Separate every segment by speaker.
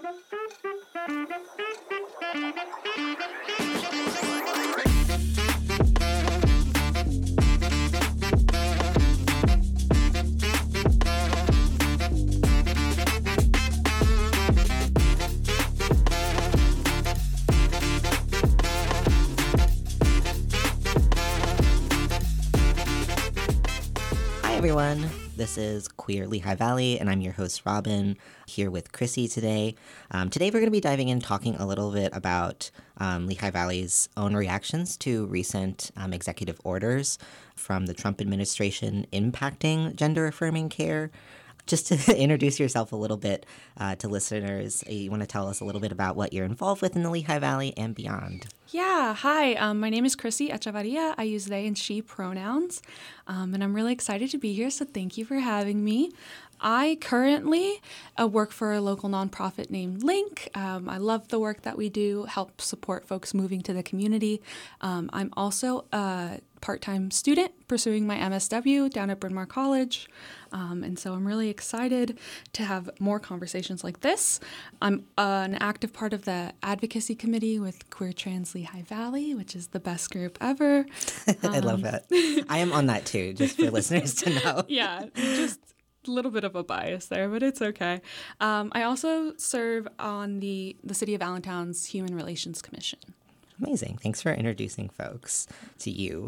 Speaker 1: Everyone, this is Queer Lehigh Valley, and I'm your host, Robin, here with Chrissy today. Today we're going to be diving in talking a little bit about Lehigh Valley's own reactions to recent executive orders from the Trump administration impacting gender-affirming care. Just to introduce yourself a little bit to listeners, you want to tell us a little bit about what you're involved with in the Lehigh Valley and beyond.
Speaker 2: Yeah, hi. My name is Chrissy Echevarria. I use they and she pronouns, and I'm really excited to be here, so thank you for having me. I currently work for a local nonprofit named Link. I love the work that we do, help support folks moving to the community. I'm also a part-time student pursuing my MSW down at Bryn Mawr College, and so I'm really excited to have more conversations like this. I'm an active part of the advocacy committee with Queer Trans Lehigh Valley, which is the best group ever.
Speaker 1: I love that. I am on that too, just for listeners to know.
Speaker 2: Yeah, just a little bit of a bias there, but it's okay. I also serve on the City of Allentown's Human Relations Commission.
Speaker 1: Amazing. Thanks for introducing folks to you.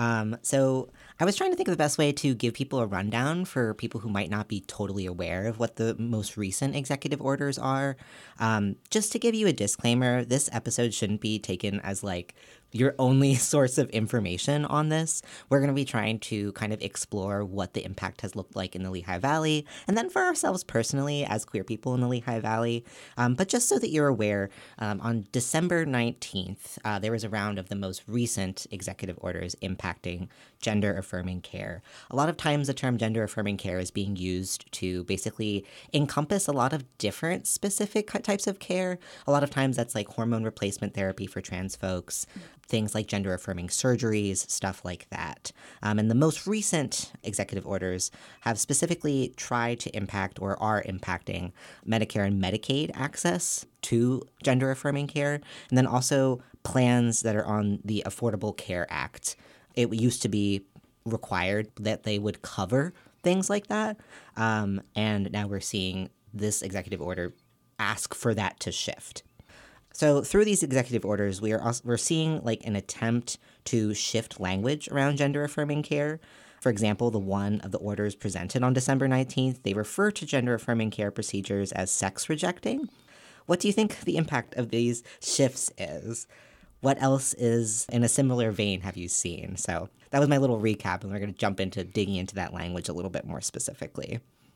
Speaker 1: So I was trying to think of the best way to give people a rundown for people who might not be totally aware of what the most recent executive orders are. Just to give you a disclaimer, this episode shouldn't be taken as like your only source of information on this. We're going to be trying to kind of explore what the impact has looked like in the Lehigh Valley, and then for ourselves personally as queer people in the Lehigh Valley. But just so that you're aware, on December 19th, there was a round of the most recent executive orders impacting gender-affirming care. A lot of times the term gender-affirming care is being used to basically encompass a lot of different specific types of care. A lot of times that's like hormone replacement therapy for trans folks, things like gender-affirming surgeries, stuff like that. And the most recent executive orders have specifically tried to impact or are impacting Medicare and Medicaid access to gender-affirming care, and then also plans that are on the Affordable Care Act. It used to be required that they would cover things like that, and now we're seeing this executive order ask for that to shift. So through these executive orders, we're seeing like an attempt to shift language around gender-affirming care. For example, the one of the orders presented on December 19th, they refer to gender-affirming care procedures as sex rejecting. What do you think the impact of these shifts is? What else is in a similar vein have you seen? So that was my little recap, and we're going to jump into digging into that language a little bit more specifically.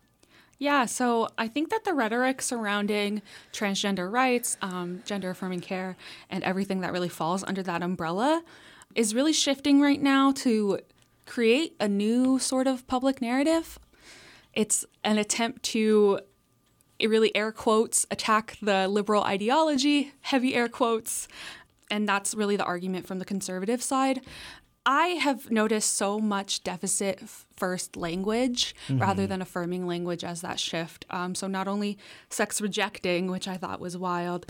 Speaker 2: Yeah, so I think that the rhetoric surrounding transgender rights, gender-affirming care, and everything that really falls under that umbrella is really shifting right now to create a new sort of public narrative. It's an attempt to, really air quotes, attack the liberal ideology, heavy air quotes, and that's really the argument from the conservative side. I have noticed so much deficit-first language rather than affirming language as that shift. So not only sex rejecting, which I thought was wild,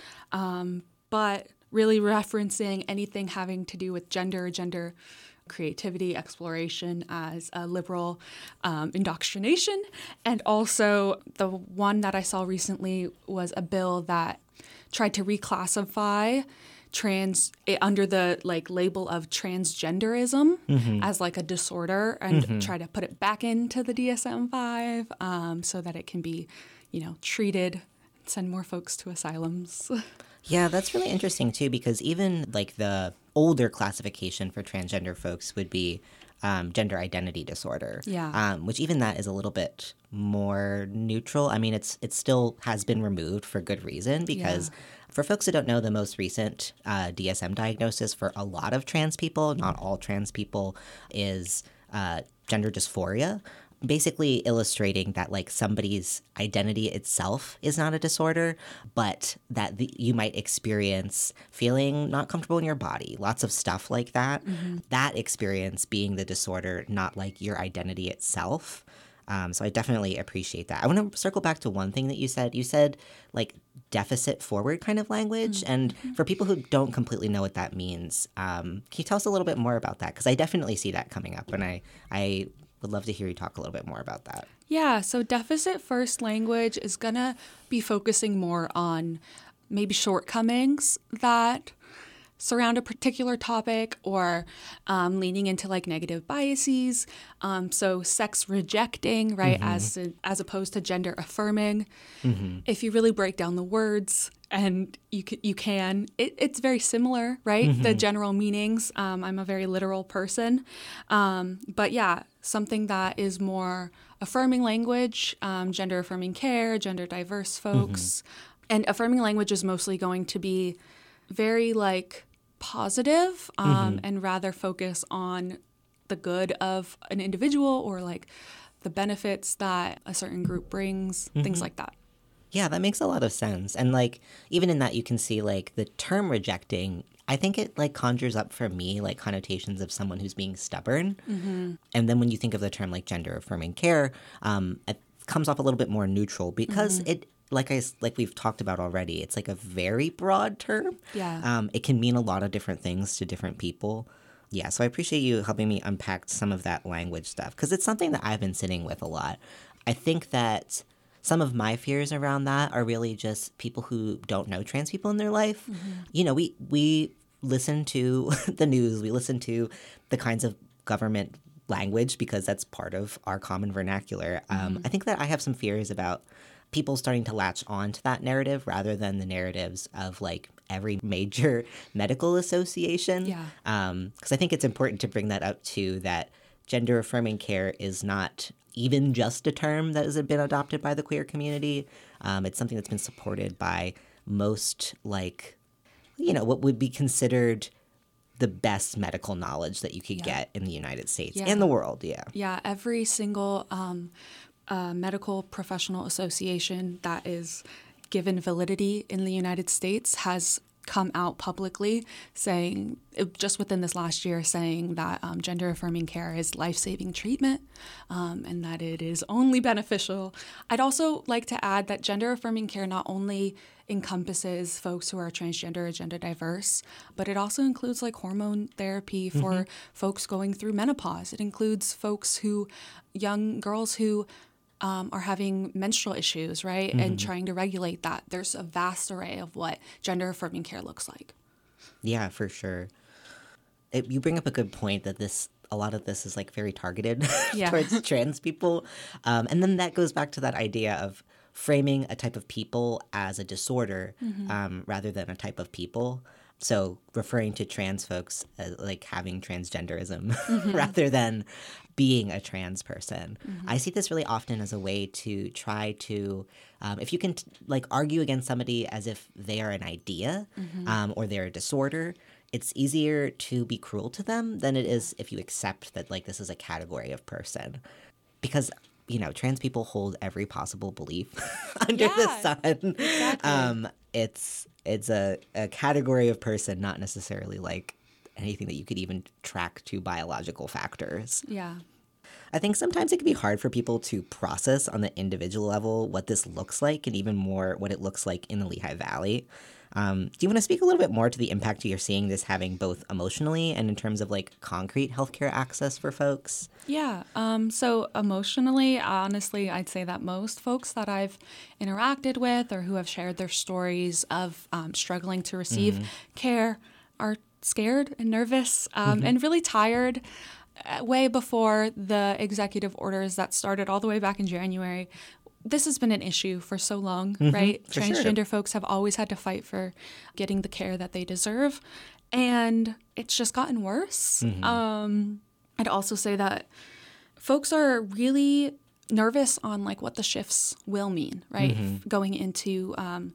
Speaker 2: but really referencing anything having to do with gender creativity, exploration as a liberal indoctrination. And also the one that I saw recently was a bill that tried to reclassify under the label of transgenderism as like a disorder and try to put it back into the DSM-5 so that it can be, treated, send more folks to asylums.
Speaker 1: Yeah, that's really interesting too, because even like the older classification for transgender folks would be gender identity disorder.
Speaker 2: Yeah.
Speaker 1: Which even that is a little bit more neutral. I mean, it still has been removed for good reason because for folks who don't know, the most recent DSM diagnosis for a lot of trans people, not all trans people, is gender dysphoria. Basically illustrating that like somebody's identity itself is not a disorder, but that you might experience feeling not comfortable in your body, lots of stuff like that. That experience being the disorder, not like your identity itself. So I definitely appreciate that. I want to circle back to one thing that you said. You said like deficit forward kind of language. And for people who don't completely know what that means, can you tell us a little bit more about that? Because I definitely see that coming up, and I would love to hear you talk a little bit more about that.
Speaker 2: Yeah, so deficit first language is going to be focusing more on maybe shortcomings that surround a particular topic, or leaning into like negative biases. So sex rejecting, right, as opposed to gender affirming. If you really break down the words, and you can, it's very similar, right? The general meanings. I'm a very literal person. But yeah, something that is more affirming language, gender affirming care, gender diverse folks. And affirming language is mostly going to be very like positive, and rather focus on the good of an individual, or like the benefits that a certain group brings, things like that.
Speaker 1: Yeah, that makes a lot of sense. And like even in that, you can see like the term rejecting, I think it like conjures up for me like connotations of someone who's being stubborn. And then when you think of the term like gender affirming care, it comes off a little bit more neutral, because it like we've talked about already, it's like a very broad term.
Speaker 2: Yeah.
Speaker 1: It can mean a lot of different things to different people. Yeah, so I appreciate you helping me unpack some of that language stuff, because it's something that I've been sitting with a lot. I think that some of my fears around that are really just people who don't know trans people in their life. You know, we listen to the news, we listen to the kinds of government language because that's part of our common vernacular. I think that I have some fears about people starting to latch on to that narrative rather than the narratives of like every major medical association.
Speaker 2: Yeah.
Speaker 1: Because I think it's important to bring that up too, that gender affirming care is not even just a term that has been adopted by the queer community. It's something that's been supported by most, like, you know, what would be considered the best medical knowledge that you could get in the United States and the world. Yeah.
Speaker 2: Yeah. Every single medical professional association that is given validity in the United States has come out publicly saying, just within this last year, saying that gender affirming care is life-saving treatment, and that it is only beneficial. I'd also like to add that gender affirming care not only encompasses folks who are transgender or gender diverse, but it also includes like hormone therapy for folks going through menopause. It includes folks young girls who are having menstrual issues, right? And trying to regulate that. There's a vast array of what gender affirming care looks like.
Speaker 1: Yeah, for sure. You bring up a good point that a lot of this is like very targeted towards trans people. And then that goes back to that idea of framing a type of people as a disorder rather than a type of people. So referring to trans folks as like having transgenderism rather than being a trans person. I see this really often as a way to try to, if you can like argue against somebody as if they are an idea or they're a disorder, it's easier to be cruel to them than it is if you accept that like this is a category of person. Because, you know, trans people hold every possible belief under the sun.
Speaker 2: Exactly.
Speaker 1: It's a category of person, not necessarily like anything that you could even track to biological factors.
Speaker 2: Yeah.
Speaker 1: I think sometimes it can be hard for people to process on the individual level what this looks like, and even more what it looks like in the Lehigh Valley. Do you want to speak a little bit more to the impact you're seeing this having both emotionally and in terms of like concrete healthcare access for folks?
Speaker 2: Yeah. So emotionally, honestly, I'd say that most folks that I've interacted with or who have shared their stories of struggling to receive care are scared and nervous and really tired. Way before the executive orders that started all the way back in January, this has been an issue for so long, right? Transgender folks have always had to fight for getting the care that they deserve, and it's just gotten worse. I'd also say that folks are really nervous on like what the shifts will mean, right? Going into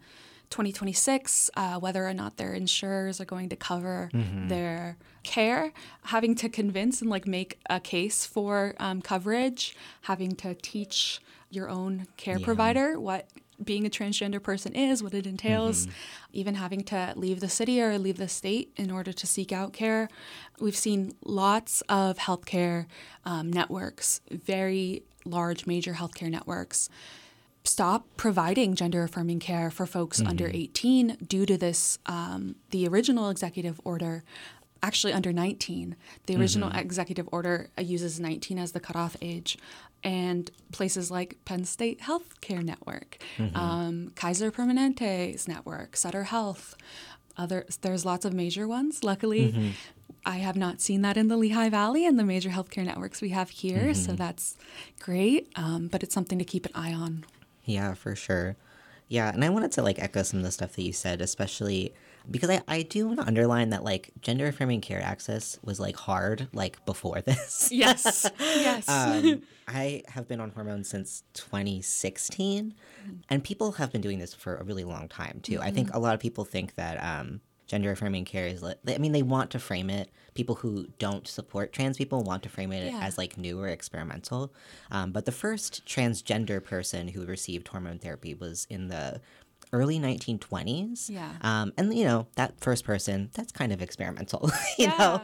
Speaker 2: 2026, whether or not their insurers are going to cover their care, having to convince and like make a case for coverage, having to teach your own care provider what being a transgender person is, what it entails, even having to leave the city or leave the state in order to seek out care. We've seen lots of healthcare networks, very large major healthcare networks, stop providing gender affirming care for folks under 18 due to this, the original executive order, actually under 19. The original executive order uses 19 as the cutoff age. And places like Penn State Healthcare Network, Kaiser Permanente's network, Sutter Health, there's lots of major ones. Luckily, I have not seen that in the Lehigh Valley and the major healthcare networks we have here. So that's great. But it's something to keep an eye on.
Speaker 1: Yeah, for sure. Yeah, and I wanted to echo some of the stuff that you said, especially because I do want to underline that gender affirming care access was hard before this.
Speaker 2: Yes. Yes.
Speaker 1: I have been on hormones since 2016, and people have been doing this for a really long time too. I think a lot of people think that gender affirming care is they want to frame it. People who don't support trans people want to frame it as new or experimental. But the first transgender person who received hormone therapy was in the early 1920s.
Speaker 2: Yeah.
Speaker 1: And that first person, that's kind of experimental, you know.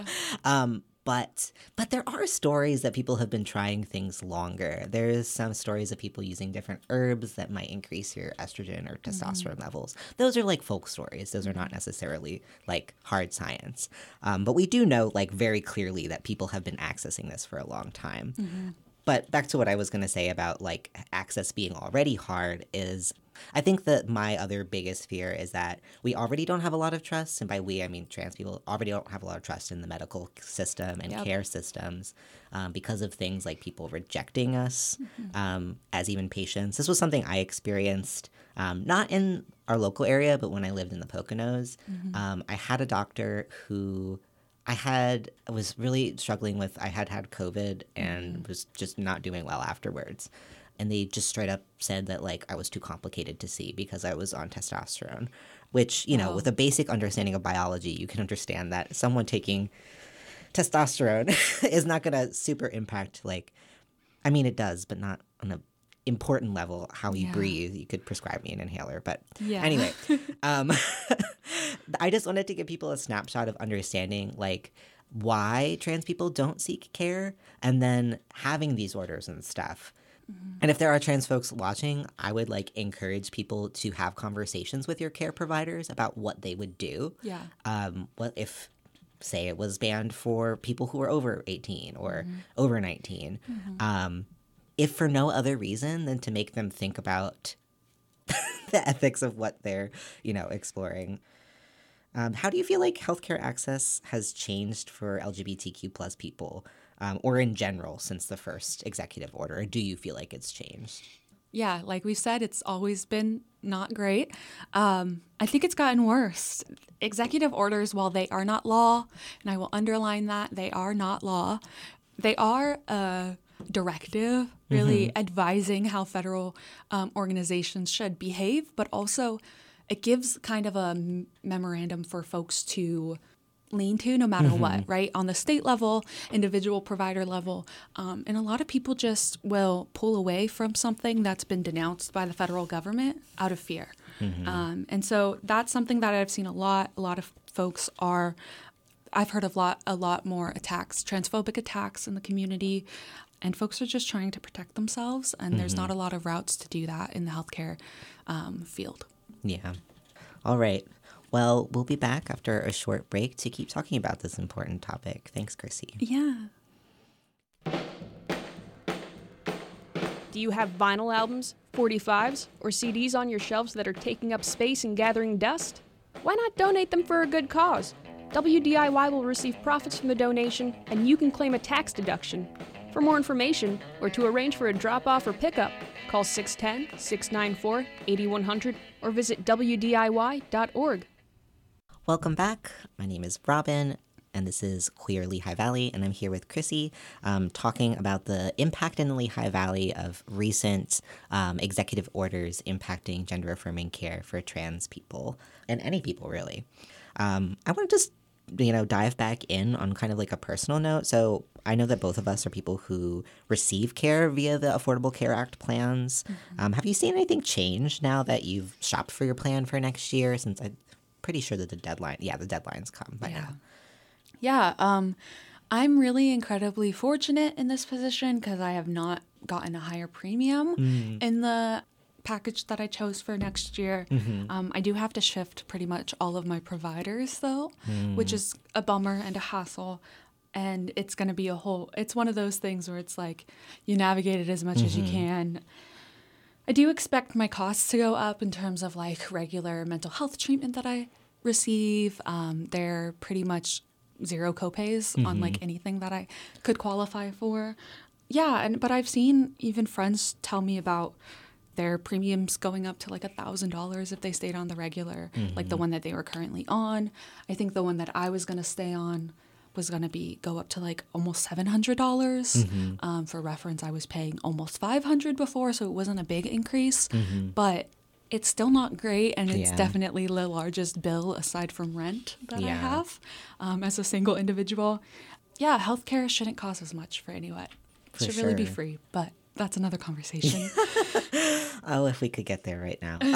Speaker 1: But there are stories that people have been trying things longer. There's some stories of people using different herbs that might increase your estrogen or testosterone levels. Those are folk stories. Those are not necessarily hard science. But we do know very clearly that people have been accessing this for a long time. But back to what I was going to say about access being already hard is I think that my other biggest fear is that we already don't have a lot of trust. And by we, I mean trans people already don't have a lot of trust in the medical system and care systems because of things like people rejecting us as even patients. This was something I experienced not in our local area, but when I lived in the Poconos. I had a doctor who I was really struggling with. I had COVID and was just not doing well afterwards. And they just straight up said that I was too complicated to see because I was on testosterone, which, with a basic understanding of biology, you can understand that someone taking testosterone is not going to super impact it does, but not on an important level, how you breathe. You could prescribe me an inhaler, but anyway, I just wanted to give people a snapshot of understanding why trans people don't seek care and then having these orders and stuff. And if there are trans folks watching, I would encourage people to have conversations with your care providers about what they would do.
Speaker 2: Yeah.
Speaker 1: What if, say, it was banned for people who are over 18 or over 19, if for no other reason than to make them think about the ethics of what they're, exploring. How do you feel healthcare access has changed for LGBTQ plus people? Or in general since the first executive order? Or do you feel like it's changed?
Speaker 2: Yeah, like we said, it's always been not great. I think it's gotten worse. Executive orders, while they are not law, and I will underline that, they are not law, they are a directive really advising how federal organizations should behave, but also it gives kind of a memorandum for folks to lean to no matter what, right? On the state level, individual provider level. And a lot of people just will pull away from something that's been denounced by the federal government out of fear. And so that's something that I've seen a lot. A lot of folks I've heard of a lot more attacks, transphobic attacks in the community. And folks are just trying to protect themselves. And there's not a lot of routes to do that in the healthcare field.
Speaker 1: Yeah. All right. Well, we'll be back after a short break to keep talking about this important topic. Thanks, Chrissy.
Speaker 2: Yeah.
Speaker 3: Do you have vinyl albums, 45s, or CDs on your shelves that are taking up space and gathering dust? Why not donate them for a good cause? WDIY will receive profits from the donation, and you can claim a tax deduction. For more information, or to arrange for a drop-off or pickup, call 610-694-8100 or visit WDIY.org.
Speaker 1: Welcome back. My name is Robin, and this is Queer Lehigh Valley, and I'm here with Chrissy talking about the impact in the Lehigh Valley of recent executive orders impacting gender-affirming care for trans people, and any people, really. I want to just, dive back in on kind of a personal note. So I know that both of us are people who receive care via the Affordable Care Act plans. Have you seen anything change now that you've shopped for your plan for next year, since I'm pretty sure that the deadline's come by now.
Speaker 2: Yeah, I'm really incredibly fortunate in this position because I have not gotten a higher premium in the package that I chose for next year. I do have to shift pretty much all of my providers, though, which is a bummer and a hassle. And it's going to be it's one of those things where it's like you navigate it as much as you can. I do expect my costs to go up in terms of like regular mental health treatment that I receive. They're pretty much zero copays on like anything that I could qualify for. Yeah, but I've seen even friends tell me about their premiums going up to like $1,000 if they stayed on the regular, like the one that they were currently on. I think the one that I was going to stay on was going to go up to like almost $700. For reference, I was paying almost $500 before, so it wasn't a big increase, but it's still not great, and it's definitely the largest bill aside from rent that I have as a single individual. Yeah, healthcare shouldn't cost as much for anyone. It should really be free, but that's another conversation.
Speaker 1: Oh, if we could get there right now.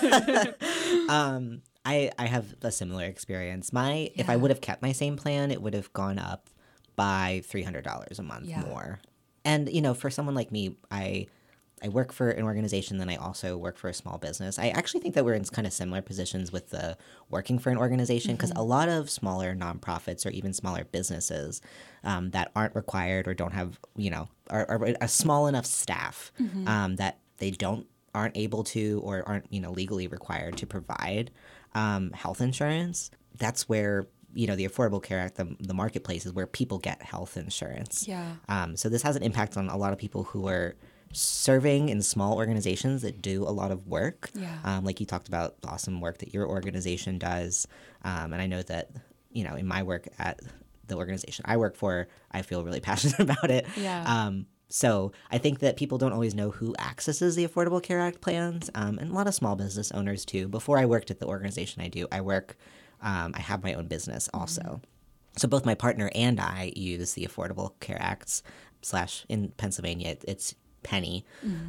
Speaker 1: I have a similar experience. If I would have kept my same plan, it would have gone up by $300 a month more. And, for someone like me, I work for an organization, then I also work for a small business. I actually think that we're in kind of similar positions with the working for an organization, because a lot of smaller nonprofits or even smaller businesses that aren't required or don't have, are a small enough staff that they aren't able to or aren't, legally required to provide health insurance. That's where, the Affordable Care Act, the marketplace is where people get health insurance.
Speaker 2: Yeah.
Speaker 1: So this has an impact on a lot of people who are serving in small organizations that do a lot of work.
Speaker 2: Yeah.
Speaker 1: Like you talked about the awesome work that your organization does. And I know that, in my work at the organization I work for, I feel really passionate about it.
Speaker 2: Yeah.
Speaker 1: So I think that people don't always know who accesses the Affordable Care Act plans, and a lot of small business owners too. Before I worked at the organization I have my own business also. So both my partner and I use the Affordable Care Acts / in Pennsylvania, it's Penny.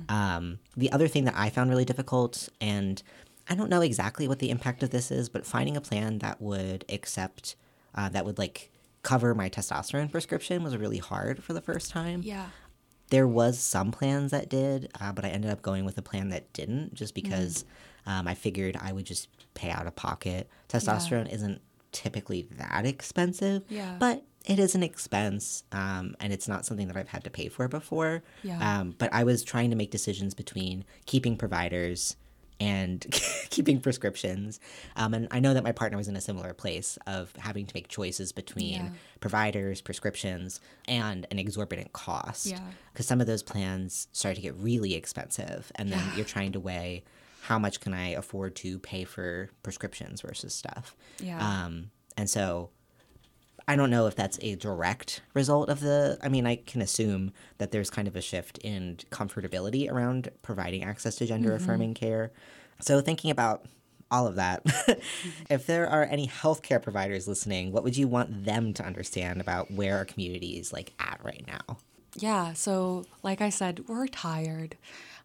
Speaker 1: The other thing that I found really difficult, and I don't know exactly what the impact of this is, but finding a plan that would accept, that would like cover my testosterone prescription was really hard for the first time.
Speaker 2: Yeah.
Speaker 1: There was some plans that did, but I ended up going with a plan that didn't, just because I figured I would just pay out of pocket. Testosterone isn't typically that expensive, but it is an expense, and it's not something that I've had to pay for before. But I was trying to make decisions between keeping providers and keeping prescriptions. And I know that my partner was in a similar place of having to make choices between providers, prescriptions, and an exorbitant cost. Because some of those plans start to get really expensive, and then you're trying to weigh how much can I afford to pay for prescriptions versus stuff. And so I don't know if that's a direct result of I can assume that there's kind of a shift in comfortability around providing access to gender-affirming care. So thinking about all of that, if there are any healthcare providers listening, what would you want them to understand about where our community is at right now?
Speaker 2: Yeah, so like I said, we're tired.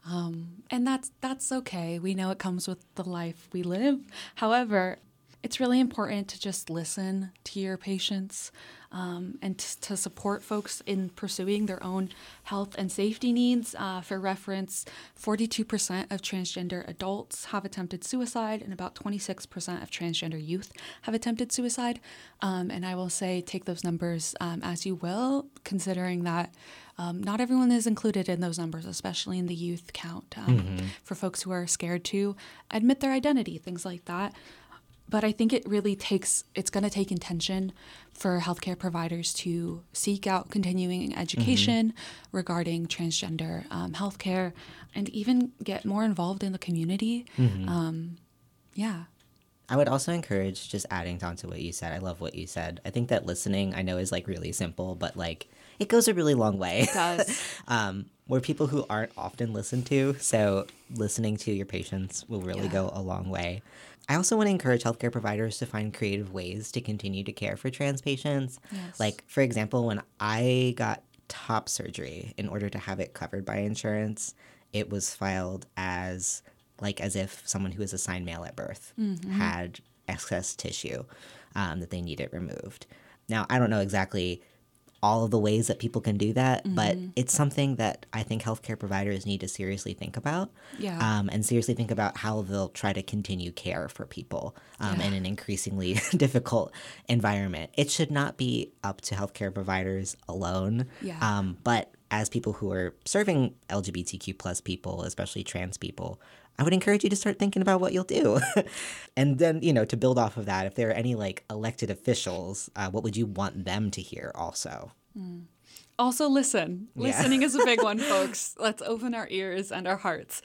Speaker 2: And that's okay. We know it comes with the life we live. However, it's really important to just listen to your patients and to support folks in pursuing their own health and safety needs. For reference, 42% of transgender adults have attempted suicide, and about 26% of transgender youth have attempted suicide. And I will say, take those numbers as you will, considering that not everyone is included in those numbers, especially in the youth count, for folks who are scared to admit their identity, things like that. But I think it's going to take intention for healthcare providers to seek out continuing education regarding transgender healthcare, and even get more involved in the community.
Speaker 1: I would also encourage, just adding on to what you said, I love what you said. I think that listening, I know, is really simple, but it goes a really long way.
Speaker 2: It does.
Speaker 1: We're people who aren't often listened to, so listening to your patients will really go a long way. I also want to encourage healthcare providers to find creative ways to continue to care for trans patients.
Speaker 2: Yes.
Speaker 1: For example, when I got top surgery, in order to have it covered by insurance, it was filed as if someone who was assigned male at birth had excess tissue that they needed removed. Now, I don't know exactly all of the ways that people can do that, but it's something that I think healthcare providers need to seriously think about.
Speaker 2: Yeah.
Speaker 1: And seriously think about how they'll try to continue care for people
Speaker 2: Yeah.
Speaker 1: in an increasingly difficult environment. It should not be up to healthcare providers alone.
Speaker 2: Yeah.
Speaker 1: But as people who are serving LGBTQ plus people, especially trans people, I would encourage you to start thinking about what you'll do. And then, to build off of that, if there are any like elected officials, what would you want them to hear also?
Speaker 2: Also, listen.
Speaker 1: Yeah.
Speaker 2: Listening is a big one, folks. Let's open our ears and our hearts.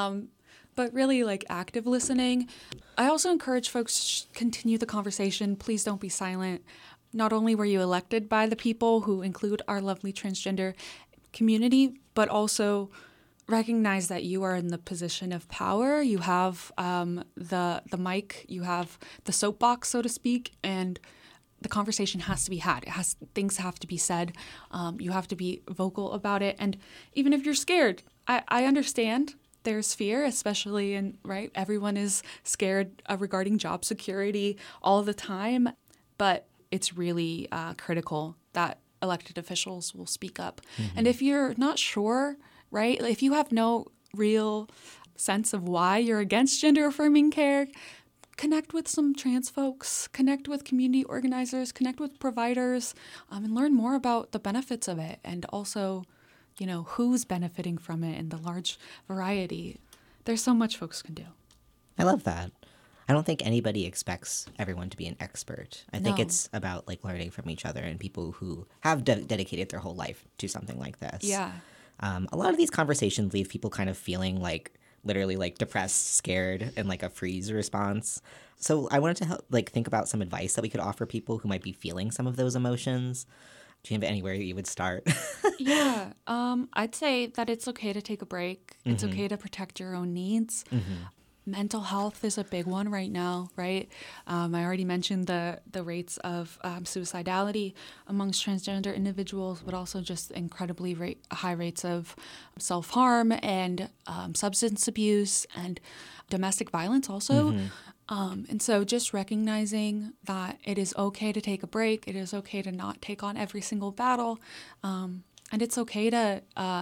Speaker 2: But really, like active listening. I also encourage folks to continue the conversation. Please don't be silent. Not only were you elected by the people who include our lovely transgender community, but also recognize that you are in the position of power. You have the mic, you have the soapbox, so to speak, and the conversation has to be had. Things have to be said. You have to be vocal about it. And even if you're scared, I understand there's fear, especially right? Everyone is scared regarding job security all the time. But it's really critical that elected officials will speak up. And if you're not sure, right? If you have no real sense of why you're against gender affirming care, connect with some trans folks, connect with community organizers, connect with providers, and learn more about the benefits of it and also, who's benefiting from it in the large variety. There's so much folks can do.
Speaker 1: I love that. I don't think anybody expects everyone to be an expert. I think
Speaker 2: No.
Speaker 1: it's about like learning from each other and people who have dedicated their whole life to something like this.
Speaker 2: Yeah.
Speaker 1: A lot of these conversations leave people kind of feeling like literally like depressed, scared, and like a freeze response. So I wanted to help, like think about some advice that we could offer people who might be feeling some of those emotions. Do you have anywhere you would start?
Speaker 2: Yeah. I'd say that it's okay to take a break. It's okay to protect your own needs. Mental health is a big one right now, right? I already mentioned the rates of suicidality amongst transgender individuals, but also just incredibly high rates of self-harm and substance abuse and domestic violence also. And so just recognizing that it is okay to take a break, it is okay to not take on every single battle, and it's okay to,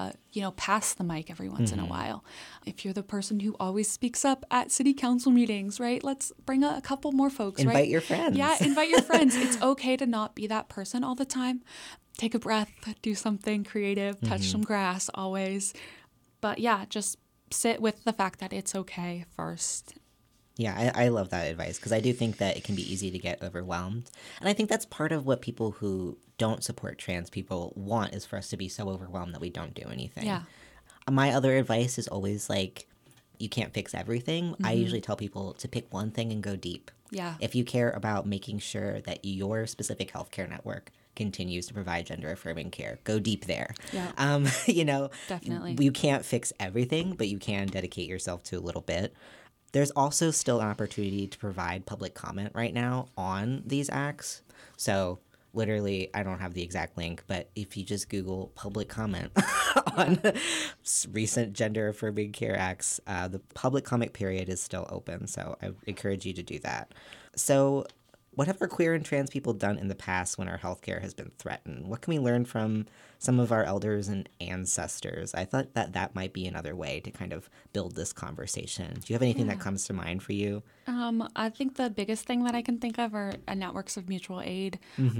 Speaker 2: pass the mic every once in a while. If you're the person who always speaks up at city council meetings, right? Let's bring a couple more folks, right?
Speaker 1: Invite your friends.
Speaker 2: Yeah, invite your friends. It's okay to not be that person all the time. Take a breath, do something creative, touch some grass always. But yeah, just sit with the fact that it's okay first.
Speaker 1: Yeah, I love that advice because I do think that it can be easy to get overwhelmed. And I think that's part of what people who don't support trans people want is for us to be so overwhelmed that we don't do anything.
Speaker 2: Yeah.
Speaker 1: My other advice is always like, you can't fix everything. I usually tell people to pick one thing and go deep.
Speaker 2: Yeah.
Speaker 1: If you care about making sure that your specific healthcare network continues to provide gender affirming care, go deep there.
Speaker 2: Yeah. Definitely.
Speaker 1: You can't fix everything, but you can dedicate yourself to a little bit. There's also still an opportunity to provide public comment right now on these acts. So literally, I don't have the exact link, but if you just Google public comment on recent gender affirming care acts, the public comment period is still open. So I encourage you to do that. So what have our queer and trans people done in the past when our healthcare has been threatened? What can we learn from some of our elders and ancestors? I thought that might be another way to kind of build this conversation. Do you have anything that comes to mind for you?
Speaker 2: I think the biggest thing that I can think of are networks of mutual aid.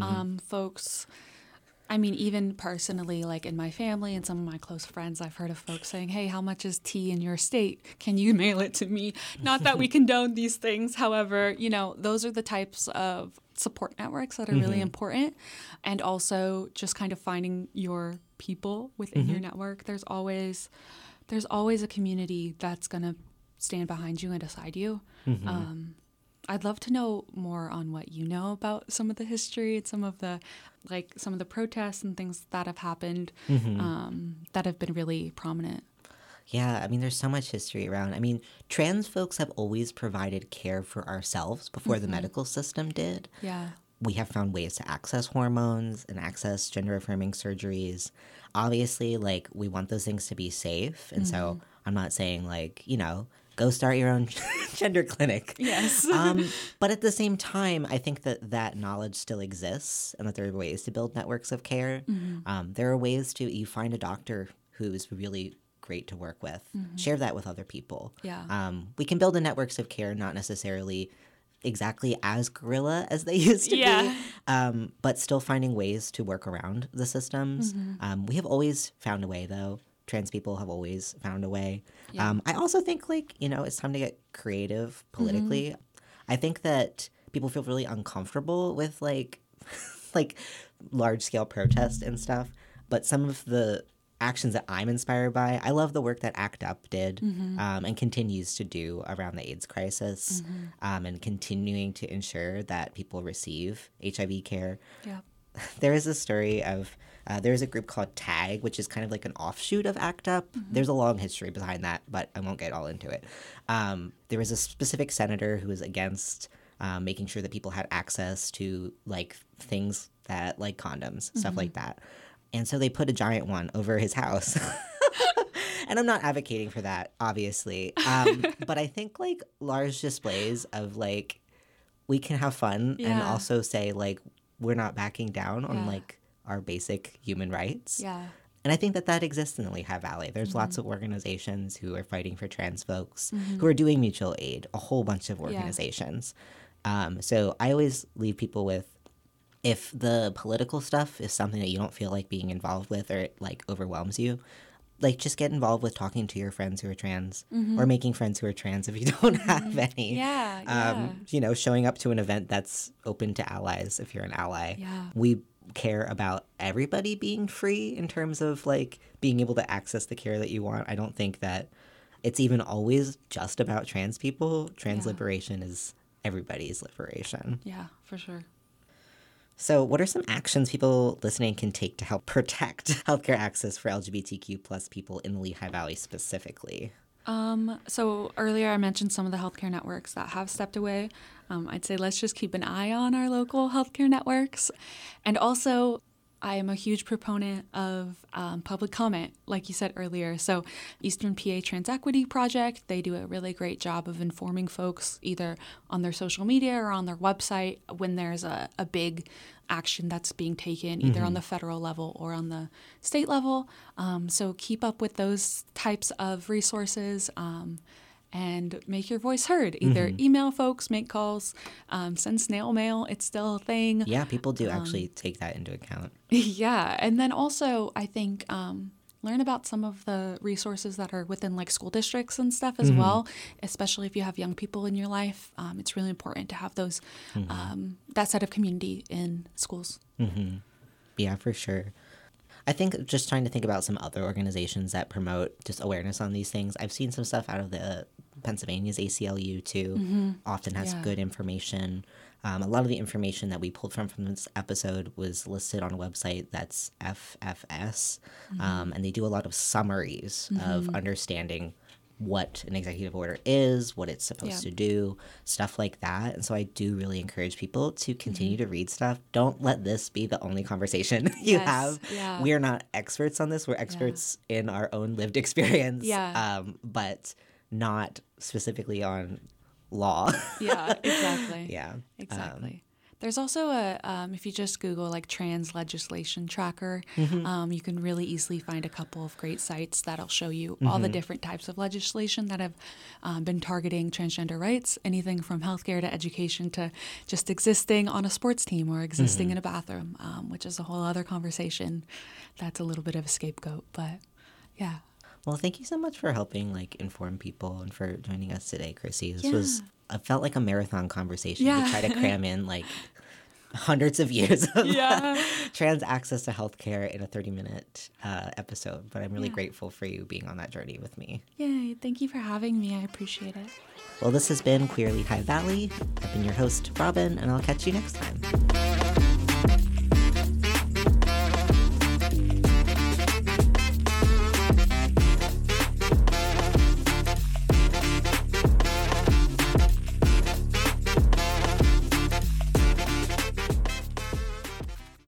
Speaker 2: Folks, I mean, even personally, like in my family and some of my close friends, I've heard of folks saying, hey, how much is tea in your state? Can you mail it to me? Not that we condone these things. However, those are the types of support networks that are really important. And also just kind of finding your people within your network. There's always a community that's going to stand behind you and beside you. I'd love to know more on what you know about some of the history and some of the protests and things that have happened that have been really prominent.
Speaker 1: Yeah, I mean, there's so much history around. I mean, trans folks have always provided care for ourselves before the medical system did.
Speaker 2: Yeah.
Speaker 1: We have found ways to access hormones and access gender-affirming surgeries. Obviously, like, we want those things to be safe. And so I'm not saying, like, go start your own gender clinic.
Speaker 2: Yes.
Speaker 1: But at the same time, I think that knowledge still exists and that there are ways to build networks of care. There are ways to, you find a doctor who's really great to work with. Share that with other people.
Speaker 2: Yeah.
Speaker 1: We can build the networks of care, not necessarily exactly as guerrilla as they used to be, but still finding ways to work around the systems. We have always found a way, though. Trans people have always found a way.
Speaker 2: Yeah.
Speaker 1: I also think, like, it's time to get creative politically. I think that people feel really uncomfortable with, like large-scale protests and stuff, but some of the actions that I'm inspired by, I love the work that ACT UP did and continues to do around the AIDS crisis and continuing to ensure that people receive HIV care.
Speaker 2: Yeah.
Speaker 1: There is a story of, there's a group called TAG, which is kind of like an offshoot of ACT UP. There's a long history behind that, but I won't get all into it. There was a specific senator who was against making sure that people had access to, like, things that, like condoms, stuff like that. And so they put a giant one over his house. And I'm not advocating for that, obviously. But I think, like, large displays of, like, we can have fun and also say, like, we're not backing down on, like, our basic human rights.
Speaker 2: Yeah.
Speaker 1: And I think that exists in the Lehigh Valley. There's lots of organizations who are fighting for trans folks, who are doing mutual aid, a whole bunch of organizations. So I always leave people with, if the political stuff is something that you don't feel like being involved with or it, like, overwhelms you, like, just get involved with talking to your friends who are trans or making friends who are trans if you don't have any. Showing up to an event that's open to allies if you're an ally.
Speaker 2: Yeah.
Speaker 1: We care about everybody being free in terms of, like, being able to access the care that you want. I don't think that it's even always just about trans people. Trans liberation is everybody's liberation.
Speaker 2: Yeah, for sure.
Speaker 1: So what are some actions people listening can take to help protect healthcare access for LGBTQ plus people in the Lehigh Valley specifically?
Speaker 2: So earlier I mentioned some of the healthcare networks that have stepped away. I'd say let's just keep an eye on our local healthcare networks. And also, I am a huge proponent of public comment, like you said earlier. So Eastern PA Trans Equity Project, they do a really great job of informing folks either on their social media or on their website when there's a big action that's being taken, either on the federal level or on the state level. So keep up with those types of resources. And make your voice heard. Either email folks, make calls, send snail mail. It's still a thing.
Speaker 1: Yeah, people do actually take that into account.
Speaker 2: Yeah. And then also, I think, learn about some of the resources that are within, like, school districts and stuff as well, especially if you have young people in your life. It's really important to have those, that set of community in schools.
Speaker 1: Yeah, for sure. I think just trying to think about some other organizations that promote just awareness on these things. I've seen some stuff out of the Pennsylvania's ACLU too. Often has good information. A lot of the information that we pulled from this episode was listed on a website that's FFS, and they do a lot of summaries of understanding what an executive order is, what it's supposed to do, stuff like that. And so I do really encourage people to continue to read stuff. Don't let this be the only conversation you have.
Speaker 2: Yeah.
Speaker 1: We are not experts on this. We're experts in our own lived experience, but not specifically on law.
Speaker 2: Yeah, exactly.
Speaker 1: Yeah.
Speaker 2: Exactly. There's also if you just Google, like, trans legislation tracker, you can really easily find a couple of great sites that'll show you all the different types of legislation that have been targeting transgender rights, anything from healthcare to education to just existing on a sports team or existing in a bathroom, which is a whole other conversation. That's a little bit of a scapegoat, but yeah.
Speaker 1: Well, thank you so much for helping, like, inform people and for joining us today, Chrissy. This was, it felt like a marathon conversation to try to cram in, like, hundreds of years of trans access to healthcare in a 30-minute episode. But I'm really grateful for you being on that journey with me.
Speaker 2: Yay, thank you for having me. I appreciate it.
Speaker 1: Well, this has been Queer Lehigh Valley. I've been your host, Robin, and I'll catch you next time.